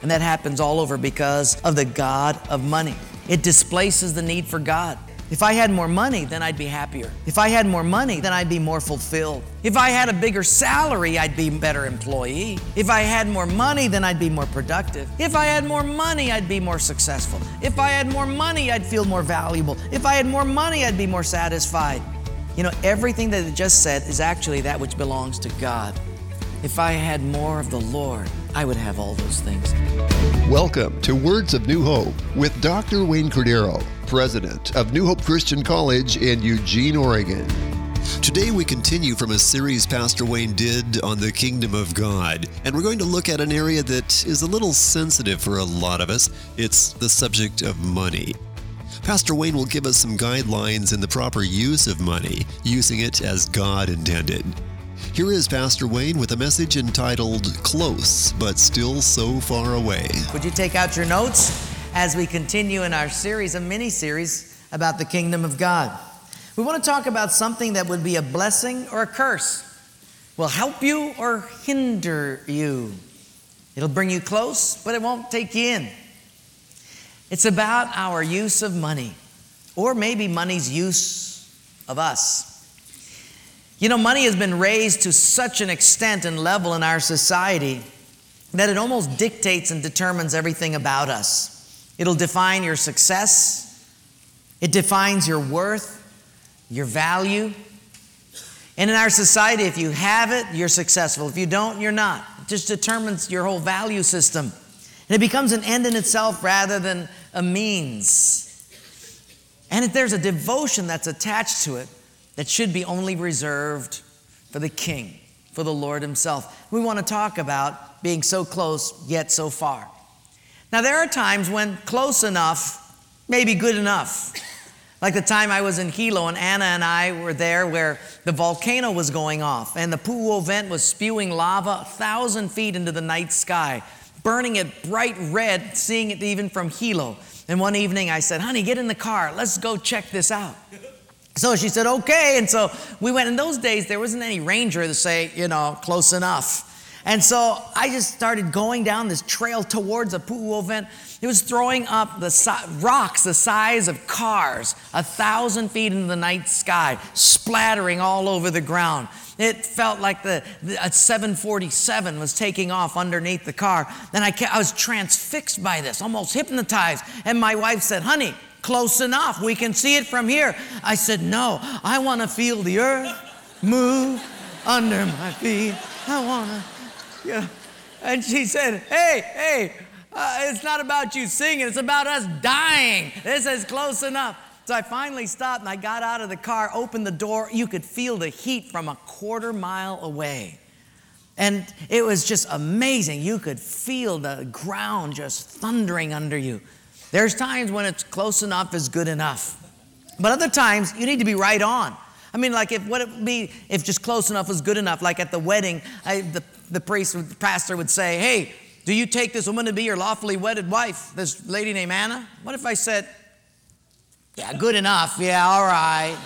And that happens all over because of the god of money. It displaces the need for God. If I had more money, then I'd be happier. If I had more money, then I'd be more fulfilled. If I had a bigger salary, I'd be a better employee. If I had more money, then I'd be more productive. If I had more money, I'd be more successful. If I had more money, I'd feel more valuable. If I had more money, I'd be more satisfied. You know, everything that it just said is actually that which belongs to God. If I had more of the Lord, I would have all those things. Welcome to Words of New Hope with Dr. Wayne Cordeiro, President of New Hope Christian College in Eugene, Oregon. Today we continue from a series Pastor Wayne did on the Kingdom of God, and we're going to look at an area that is a little sensitive for a lot of us. It's the subject of money. Pastor Wayne will give us some guidelines in the proper use of money, using it as God intended. Here is Pastor Wayne with a message entitled, Close, but Still So Far Away. Would you take out your notes as we continue in our series, a mini-series about the kingdom of God? We want to talk about something that would be a blessing or a curse. Will help you or hinder you. It'll bring you close, but it won't take you in. It's about our use of money, or maybe money's use of us. You know, money has been raised to such an extent and level in our society that it almost dictates and determines everything about us. It'll define your success. It defines your worth, your value. And in our society, if you have it, you're successful. If you don't, you're not. It just determines your whole value system. And it becomes an end in itself rather than a means. And if there's a devotion that's attached to it, that should be only reserved for the King, for the Lord Himself. We want to talk about being so close yet so far. Now there are times when close enough may be good enough. Like the time I was in Hilo and Anna and I were there where the volcano was going off and the Pu'u vent was spewing lava 1,000 feet into the night sky, burning it bright red, seeing it even from Hilo. And one evening I said, honey, get in the car. Let's go check this out. So she said, okay. And so we went. In those days, there wasn't any ranger to say, close enough. And so I just started going down this trail towards a Pu'u vent. It was throwing up rocks the size of cars 1,000 feet into the night sky, splattering all over the ground. It felt like a 747 was taking off underneath the car. Then I was transfixed by this, almost hypnotized. And my wife said, honey, close enough. We can see it from here. I said, no, I want to feel the earth move under my feet. I want to, And she said, hey, it's not about you singing. It's about us dying. This is close enough. So I finally stopped and I got out of the car, opened the door. You could feel the heat from a quarter mile away. And it was just amazing. You could feel the ground just thundering under you. There's times when it's close enough is good enough. But other times, you need to be right on. I mean, like if just close enough was good enough, like at the wedding, the pastor would say, hey, do you take this woman to be your lawfully wedded wife, this lady named Anna? What if I said, yeah, good enough, yeah, all right.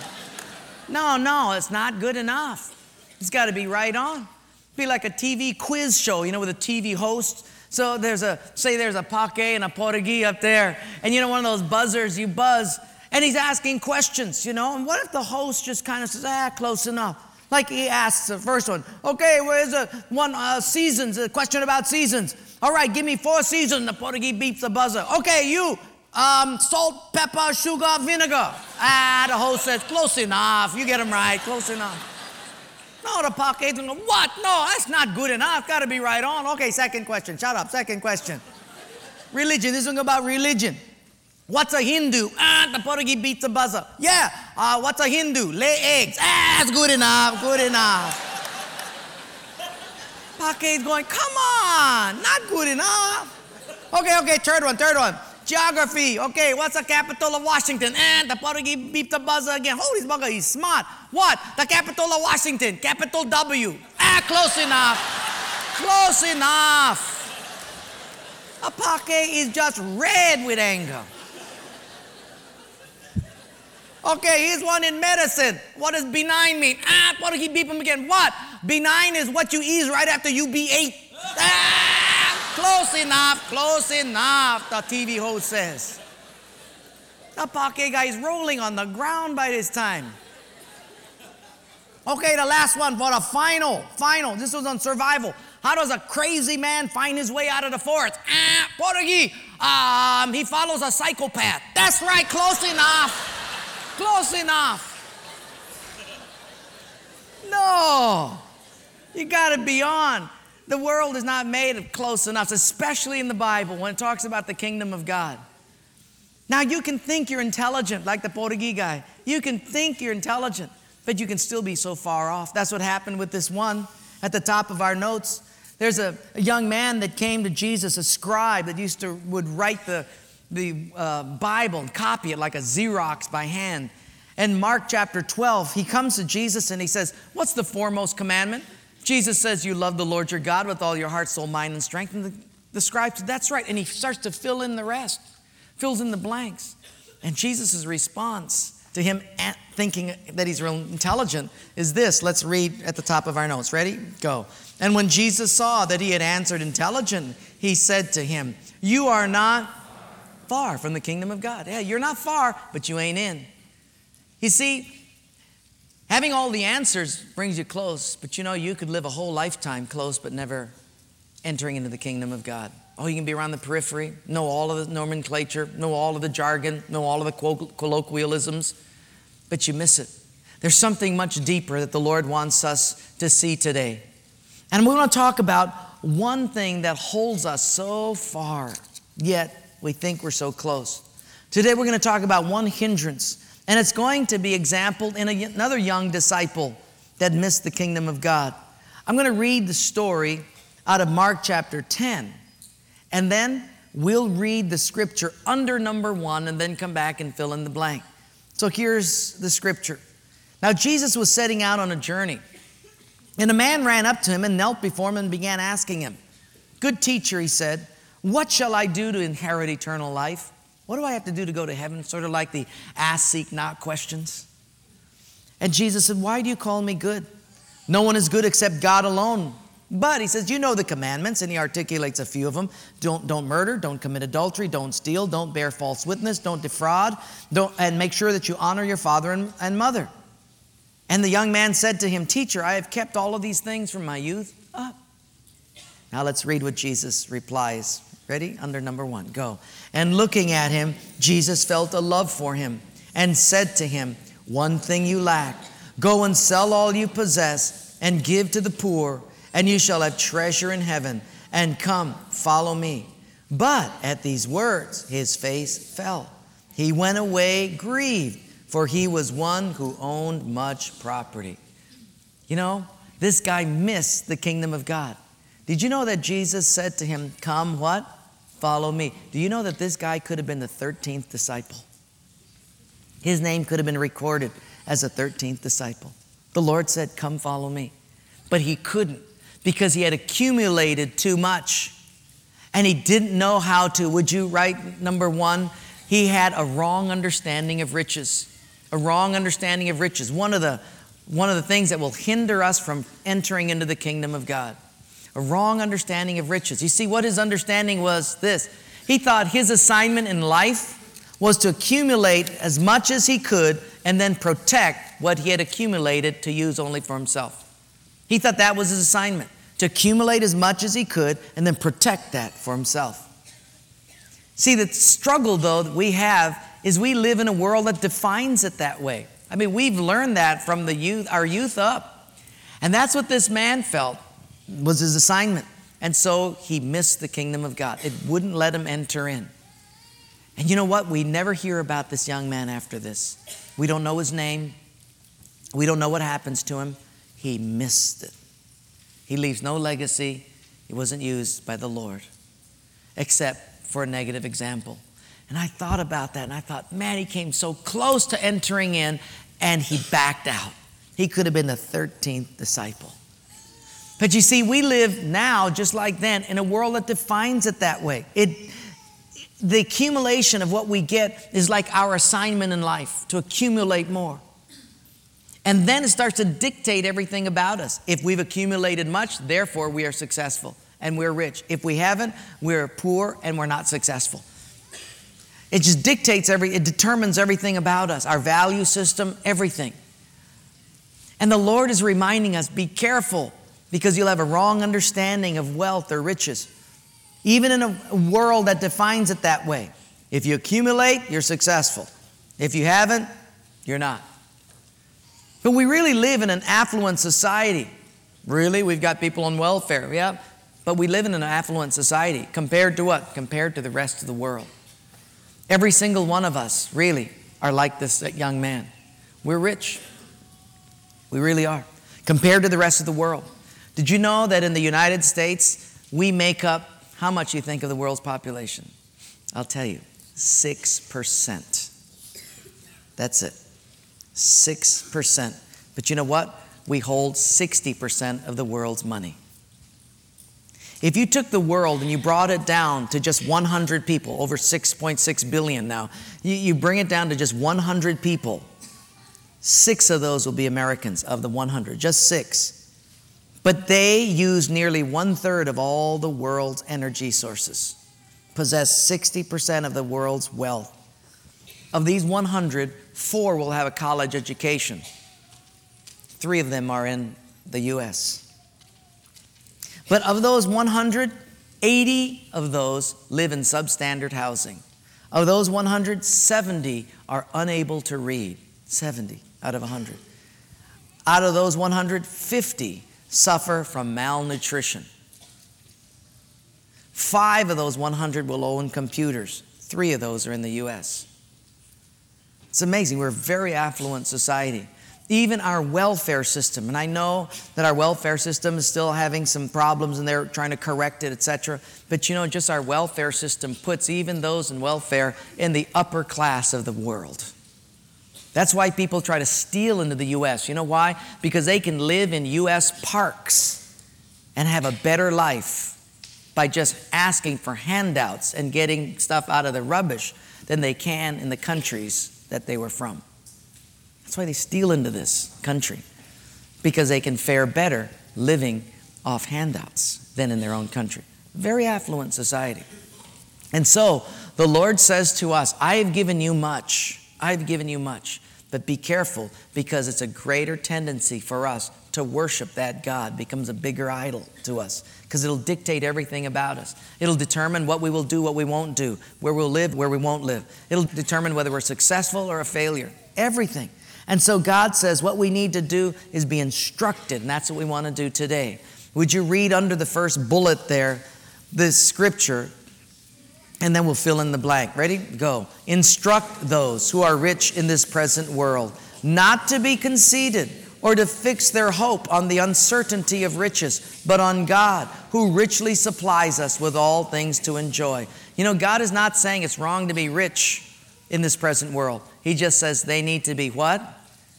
No, it's not good enough. It's got to be right on. Be like a TV quiz show, with a TV host. So there's a Pake and a Portuguese up there. And one of those buzzers, you buzz. And he's asking questions, And what if the host just kind of says, close enough. Like he asks the first one, okay, where's seasons, a question about seasons. All right, give me 4 seasons. The Portuguese beeps the buzzer. Okay, you, salt, pepper, sugar, vinegar. The host says, close enough. You get them right, close enough. No, the Pake's going, what? No, that's not good enough. Got to be right on. Okay, second question. Shut up. Second question. Religion. This is about religion. What's a Hindu? The Portuguese beats the buzzer. Yeah. What's a Hindu? Lay eggs. That's good enough. Good enough. Pake's going, come on. Not good enough. Okay. Third one. Geography. Okay, what's the capital of Washington? And the Portuguese beep the buzzer again. Holy bugger, he's smart. What? The capital of Washington. Capital W. Close enough. Close enough. A Pake is just red with anger. Okay, here's one in medicine. What does benign mean? Portuguese beep him again. What? Benign is what you eat right after you be ate. close enough, the TV host says. The Pake guy is rolling on the ground by this time. Okay, the last one for the final. This was on survival. How does a crazy man find his way out of the forest? Portuguese. He follows a psychopath. That's right, close enough. Close enough. No, you got to be on. The world is not made of close enough, especially in the Bible when it talks about the kingdom of God. Now, you can think you're intelligent, like the Portuguese guy. You can think you're intelligent, but you can still be so far off. That's what happened with this one at the top of our notes. There's a young man that came to Jesus, a scribe that would write the Bible and copy it like a Xerox by hand. In Mark chapter 12, he comes to Jesus and he says, what's the foremost commandment? Jesus says, you love the Lord your God with all your heart, soul, mind, and strength. And the scribe said, that's right. And he starts to fill in the rest, fills in the blanks. And Jesus' response to him thinking that he's real intelligent is this. Let's read at the top of our notes. Ready? Go. And when Jesus saw that he had answered intelligent, he said to him, you are not far from the kingdom of God. Yeah, you're not far, but you ain't in. You see, having all the answers brings you close, but you could live a whole lifetime close but never entering into the kingdom of God. Oh, you can be around the periphery, know all of the nomenclature, know all of the jargon, know all of the colloquialisms, but you miss it. There's something much deeper that the Lord wants us to see today. And we want to talk about one thing that holds us so far, yet we think we're so close. Today we're going to talk about one hindrance, and it's going to be exampled in another young disciple that missed the kingdom of God. I'm going to read the story out of Mark chapter 10, and then we'll read the scripture under number 1 and then come back and fill in the blank. So here's the scripture. Now Jesus was setting out on a journey, and a man ran up to him and knelt before him and began asking him, "Good teacher," he said, "what shall I do to inherit eternal life?" What do I have to do to go to heaven? Sort of like the ask, seek, knock questions. And Jesus said, "Why do you call me good? No one is good except God alone." But he says, you know the commandments, and he articulates a few of them. Don't murder, don't commit adultery, don't steal, don't bear false witness, don't defraud, and make sure that you honor your father and mother. And the young man said to him, "Teacher, I have kept all of these things from my youth up." Now let's read what Jesus replies. Ready? Under number 1, go. And looking at him, Jesus felt a love for him and said to him, "One thing you lack. Go and sell all you possess and give to the poor, and you shall have treasure in heaven. And come, follow me." But at these words, his face fell. He went away grieved, for he was one who owned much property. You know, this guy missed the kingdom of God. Did you know that Jesus said to him, "Come," what? "Follow me." Do you know that this guy could have been the 13th disciple? His name could have been recorded as a 13th disciple. The Lord said, "Come, follow me." But he couldn't, because he had accumulated too much. And he didn't know how to. Would you write number 1? He had a wrong understanding of riches. A wrong understanding of riches. One of the things that will hinder us from entering into the kingdom of God. A wrong understanding of riches. You see, what his understanding was this. He thought his assignment in life was to accumulate as much as he could and then protect what he had accumulated to use only for himself. He thought that was his assignment, to accumulate as much as he could and then protect that for himself. See, the struggle, though, that we have is we live in a world that defines it that way. I mean, we've learned that from our youth up. And that's what this man felt was his assignment. And so he missed the kingdom of God. It wouldn't let him enter in. And you know what? We never hear about this young man after this. We don't know his name. We don't know what happens to him. He missed it. He leaves no legacy. He wasn't used by the Lord, except for a negative example. And I thought about that, and I thought, man, he came so close to entering in, and he backed out. He could have been the 13th disciple. But you see, we live now, just like then, in a world that defines it that way. The accumulation of what we get is like our assignment in life, to accumulate more. And then it starts to dictate everything about us. If we've accumulated much, therefore we are successful. and we're rich. If we haven't, we're poor and we're not successful. It just dictates it determines everything about us, our value system, everything. And the Lord is reminding us, be careful, because you'll have a wrong understanding of wealth or riches. Even in a world that defines it that way. If you accumulate, you're successful. If you haven't, you're not. But we really live in an affluent society. Really, we've got people on welfare, yeah. But we live in an affluent society. Compared to what? Compared to the rest of the world. Every single one of us, really, are like this young man. We're rich. We really are. Compared to the rest of the world. Did you know that in the United States, we make up, how much you think of the world's population? I'll tell you, 6%. That's it. 6%. But you know what? We hold 60% of the world's money. If you took the world and you brought it down to just 100 people, over 6.6 billion now, you bring it down to just 100 people, 6 of those will be Americans of the 100, just 6. But they use nearly 1/3 of all the world's energy sources, possess 60% of the world's wealth. Of these 100, 4 will have a college education. 3 of them are in the U.S. But of those 100, 80 of those live in substandard housing. Of those 100, 70 are unable to read. 70 out of 100. Out of those 100, 50 suffer from malnutrition. 5 of those 100 will own computers. 3 of those are in the U.S. It's amazing. We're a very affluent society. Even our welfare system, and I know that our welfare system is still having some problems and they're trying to correct it, etc. But you know, just our welfare system puts even those in welfare in the upper class of the world. That's why people try to steal into the U.S. You know why? Because they can live in U.S. parks and have a better life by just asking for handouts and getting stuff out of the rubbish than they can in the countries that they were from. That's why they steal into this country, because they can fare better living off handouts than in their own country. Very affluent society. And so the Lord says to us, I have given you much. I've given you much. But be careful, because it's a greater tendency for us to worship that God. Becomes a bigger idol to us, because it'll dictate everything about us. It'll determine what we will do, what we won't do, where we'll live, where we won't live. It'll determine whether we're successful or a failure. Everything. And so God says what we need to do is be instructed, and that's what we want to do today. Would you read under the first bullet there, this scripture, and then we'll fill in the blank. Ready? Go. Instruct those who are rich in this present world, not to be conceited or to fix their hope on the uncertainty of riches, but on God, who richly supplies us with all things to enjoy. You know, God is not saying it's wrong to be rich in this present world. He just says they need to be what?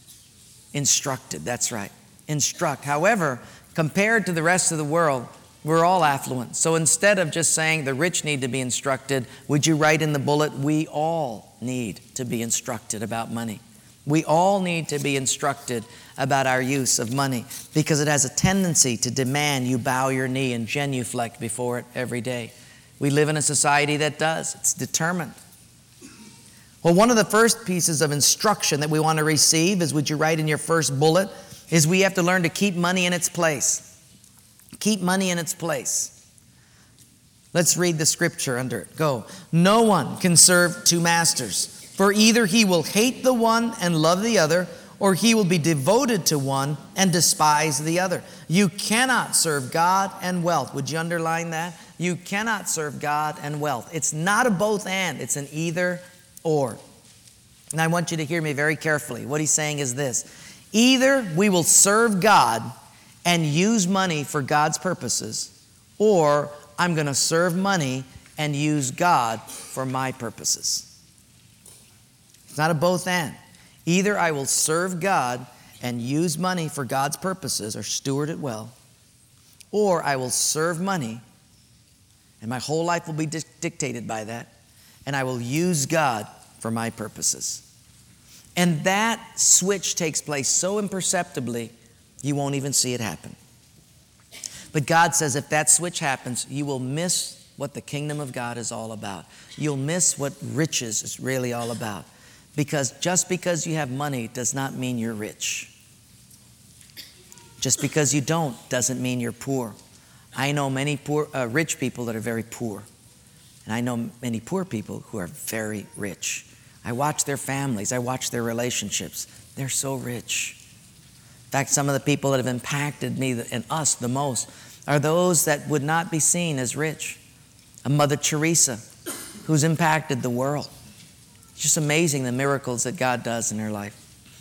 Instructed. That's right. Instruct. However, compared to the rest of the world, we're all affluent. So instead of just saying the rich need to be instructed, would you write in the bullet, we all need to be instructed about money. We all need to be instructed about our use of money, because it has a tendency to demand you bow your knee and genuflect before it every day. We live in a society that does. It's determined. Well, one of the first pieces of instruction that we want to receive is, would you write in your first bullet, is we have to learn to keep money in its place. Keep money in its place. Let's read the scripture under it. Go. No one can serve 2 masters, for either he will hate the one and love the other, or he will be devoted to one and despise the other. You cannot serve God and wealth. Would you underline that? You cannot serve God and wealth. It's not a both and, it's an either or. And I want you to hear me very carefully. What he's saying is this. Either we will serve God and use money for God's purposes, or I'm going to serve money and use God for my purposes. It's not a both and. Either I will serve God and use money for God's purposes, or steward it well, or I will serve money and my whole life will be dictated by that, and I will use God for my purposes. And that switch takes place so imperceptibly, you won't even see it happen. But God says if that switch happens, you will miss what the kingdom of God is all about. You'll miss what riches is really all about. Because just because you have money does not mean you're rich. Just because you don't doesn't mean you're poor. I know many rich people that are very poor. And I know many poor people who are very rich. I watch their families. I watch their relationships. They're so rich. In fact, some of the people that have impacted me and us the most are those that would not be seen as rich. A Mother Teresa, who's impacted the world. It's just amazing the miracles that God does in her life.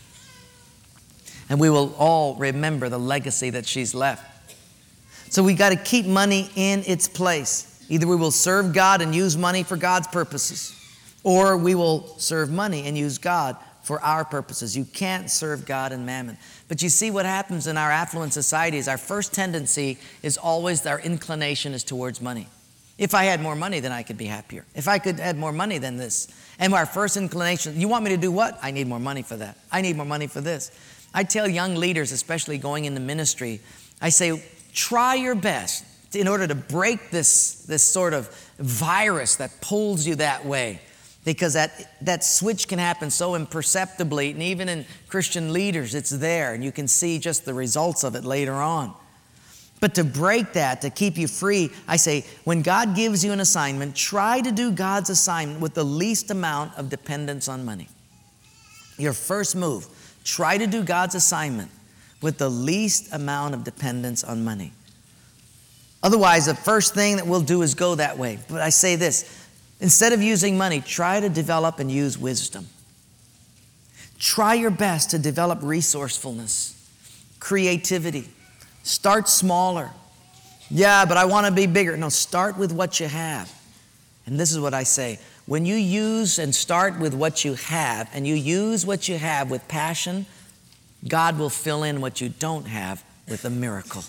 And we will all remember the legacy that she's left. So we got to keep money in its place. Either we will serve God and use money for God's purposes, or we will serve money and use God for our purposes. You can't serve God and mammon. But you see what happens in our affluent societies. Our first tendency is always our inclination is towards money. If I had more money, then I could be happier. If I could have more money than this. And our first inclination, you want me to do what? I need more money for that. I need more money for this. I tell young leaders, especially going into ministry, I say, try your best in order to break this sort of virus that pulls you that way. Because that switch can happen so imperceptibly, and even in Christian leaders, it's there, and you can see just the results of it later on. But to break that, to keep you free, I say, when God gives you an assignment, try to do God's assignment with the least amount of dependence on money. Your first move, try to do God's assignment with the least amount of dependence on money. Otherwise, the first thing that we'll do is go that way. But I say this, instead of using money, try to develop and use wisdom. Try your best to develop resourcefulness, creativity. Start smaller. Yeah, but I want to be bigger. No, start with what you have. And this is what I say. When you use and start with what you have, and you use what you have with passion, God will fill in what you don't have with a miracle.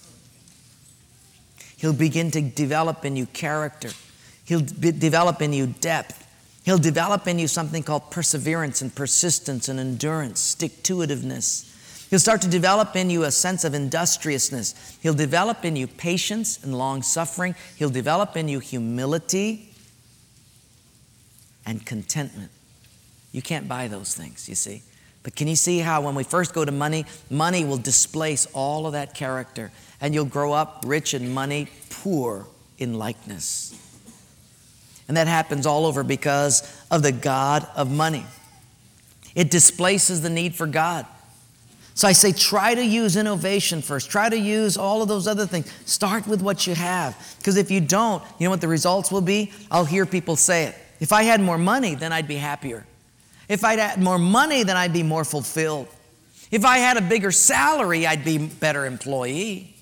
He'll begin to develop in you character. He'll develop in you depth. He'll develop in you something called perseverance and persistence and endurance, stick-to-itiveness. He'll start to develop in you a sense of industriousness. He'll develop in you patience and long-suffering. He'll develop in you humility and contentment. You can't buy those things, you see. But can you see how when we first go to money, money will displace all of that character, and you'll grow up rich in money, poor in likeness. And that happens all over because of the God of money. It displaces the need for God. So I say try to use innovation first. Try to use all of those other things. Start with what you have. Because if you don't, you know what the results will be? I'll hear people say it. If I had more money, then I'd be happier. If I had more money, then I'd be more fulfilled. If I had a bigger salary, I'd be a better employee.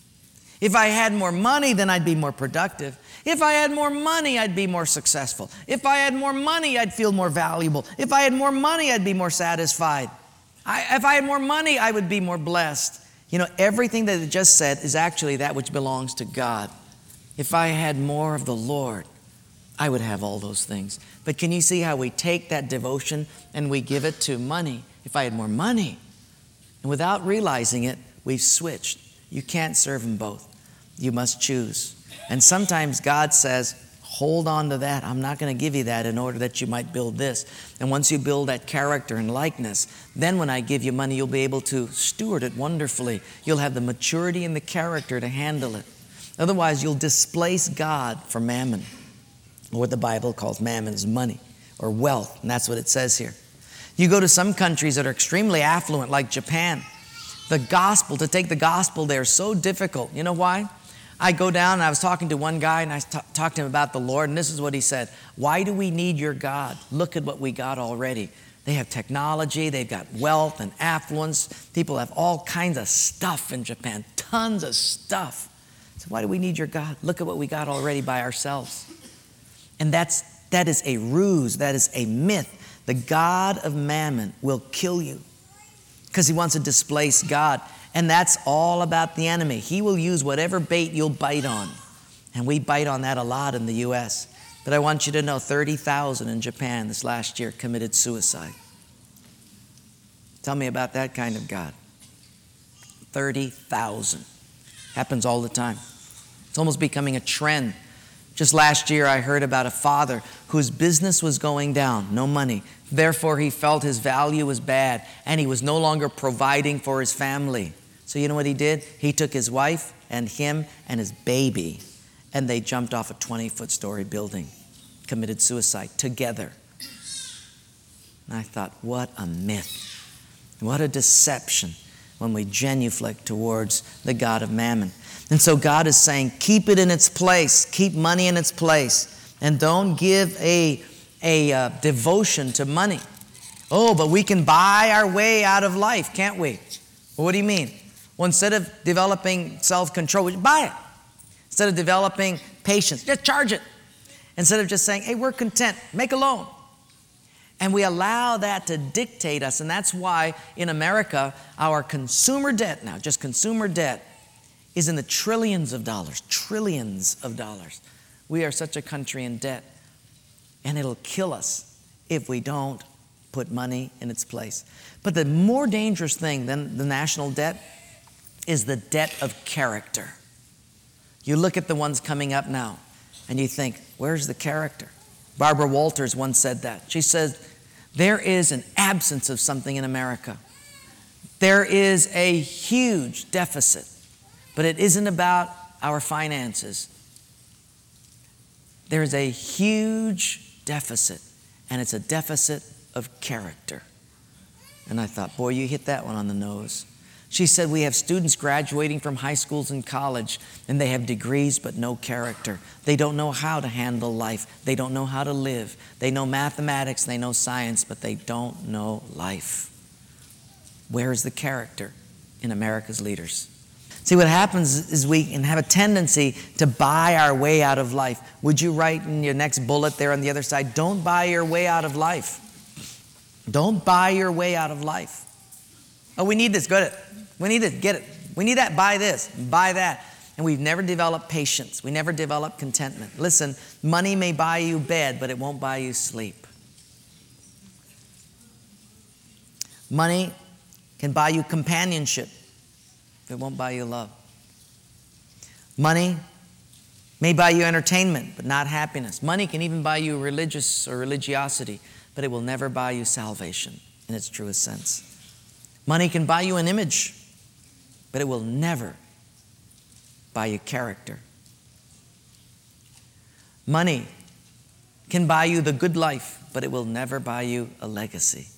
If I had more money, then I'd be more productive. If I had more money, I'd be more successful. If I had more money, I'd feel more valuable. If I had more money, I'd be more satisfied. If I had more money, I would be more blessed. You know, everything that it just said is actually that which belongs to God. If I had more of the Lord, I would have all those things. But can you see how we take that devotion and we give it to money? If I had more money, and without realizing it, we've switched. You can't serve them both. You must choose. And sometimes God says, hold on to that. I'm not going to give you that in order that you might build this. And once you build that character and likeness, then when I give you money, you'll be able to steward it wonderfully. You'll have the maturity and the character to handle it. Otherwise, you'll displace God for mammon, or what the Bible calls mammon is money or wealth. And that's what it says here. You go to some countries that are extremely affluent, like Japan. The gospel, to take the gospel there is so difficult. You know why? I go down and I was talking to one guy and I talked to him about the Lord, and this is what he said. Why do we need your God? Look at what we got already. They have technology, they've got wealth and affluence. People have all kinds of stuff in Japan, tons of stuff. So why do we need your God? Look at what we got already by ourselves. And that is a ruse, that is a myth. The God of mammon will kill you because he wants to displace God. And that's all about the enemy. He will use whatever bait you'll bite on. And we bite on that a lot in the U.S. But I want you to know 30,000 in Japan this last year committed suicide. Tell me about that kind of God. 30,000. Happens all the time. It's almost becoming a trend. Just last year, I heard about a father whose business was going down, no money. Therefore, he felt his value was bad, and he was no longer providing for his family. So you know what he did? He took his wife and him and his baby, and they jumped off a 20-foot story building, committed suicide together. And I thought, what a myth. What a deception when we genuflect towards the God of mammon. And so God is saying, keep it in its place. Keep money in its place. And don't give a devotion to money. Oh, but we can buy our way out of life, can't we? Well, what do you mean? Well, instead of developing self-control, we buy it. Instead of developing patience, just charge it. Instead of just saying, hey, we're content, make a loan. And we allow that to dictate us. And that's why in America, our consumer debt now, just consumer debt, is in the trillions of dollars. We are such a country in debt. And it'll kill us if we don't put money in its place. But the more dangerous thing than the national debt is the debt of character. You look at the ones coming up now, and you think, where's the character? Barbara Walters once said that. She said, there is an absence of something in America. There is a huge deficit, but it isn't about our finances. There is a huge deficit, and it's a deficit of character. And I thought, boy, you hit that one on the nose. She said, we have students graduating from high schools and college, and they have degrees but no character. They don't know how to handle life. They don't know how to live. They know mathematics, they know science, but they don't know life. Where is the character in America's leaders? See, what happens is we can have a tendency to buy our way out of life. Would you write in your next bullet there on the other side, don't buy your way out of life. Don't buy your way out of life. Oh, we need this, get it. We need it, get it. We need that, buy this, buy that. And we've never developed patience. We never developed contentment. Listen, money may buy you bed, but it won't buy you sleep. Money can buy you companionship. It won't buy you love. Money may buy you entertainment, but not happiness. Money can even buy you religious or religiosity, but it will never buy you salvation in its truest sense. Money can buy you an image, but it will never buy you character. Money can buy you the good life, but it will never buy you a legacy.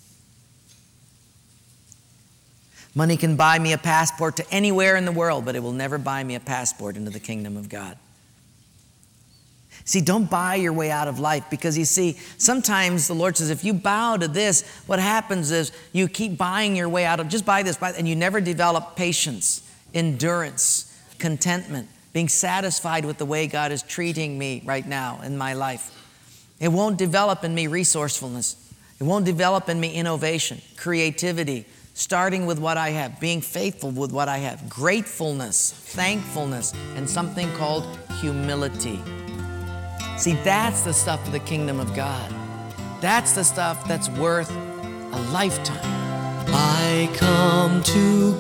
Money can buy me a passport to anywhere in the world, but it will never buy me a passport into the kingdom of God. See, don't buy your way out of life, because you see, sometimes the Lord says, if you bow to this, what happens is you keep buying your way out of, just buy this, and you never develop patience, endurance, contentment, being satisfied with the way God is treating me right now in my life. It won't develop in me resourcefulness. It won't develop in me innovation, creativity, starting with what I have, being faithful with what I have, gratefulness, thankfulness, and something called humility. See, that's the stuff of the kingdom of God. That's the stuff that's worth a lifetime. I come to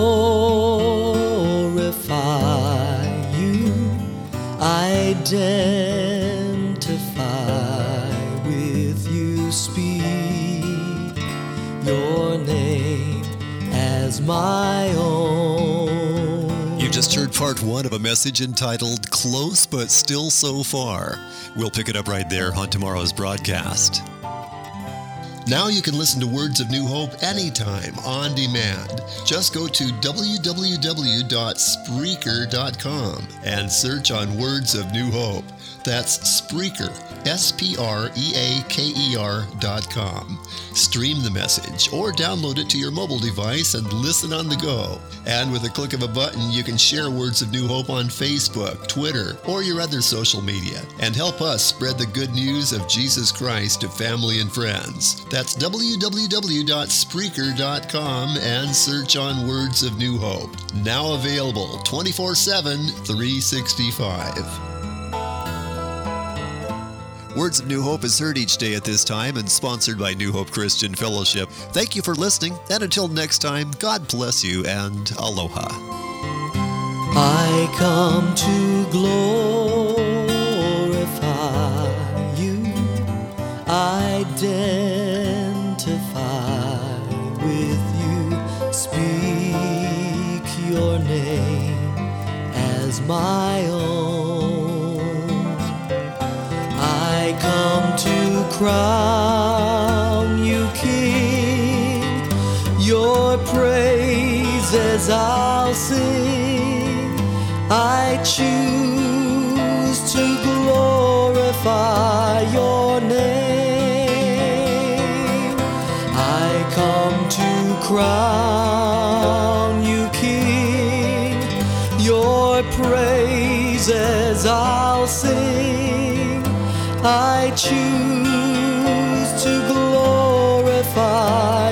glorify you, identify with you, speak your name as my own. You just heard part one of a message entitled Close But Still So Far. We'll pick it up right there on tomorrow's broadcast. Now you can listen to Words of New Hope anytime, on demand. Just go to www.spreaker.com and search on Words of New Hope. That's Spreaker, SPREAKER.com. Stream the message or download it to your mobile device and listen on the go. And with a click of a button, you can share Words of New Hope on Facebook, Twitter, or your other social media, and help us spread the good news of Jesus Christ to family and friends. That's www.spreaker.com and search on Words of New Hope. Now available 24/7, 365. Words of New Hope is heard each day at this time and sponsored by New Hope Christian Fellowship. Thank you for listening, and until next time, God bless you and aloha. I come to glorify you, identify with you, speak your name as my own. I come to crown you King, your praises I'll sing. I choose to glorify your name. I come to crown you King, your praises I'll sing. I choose to glorify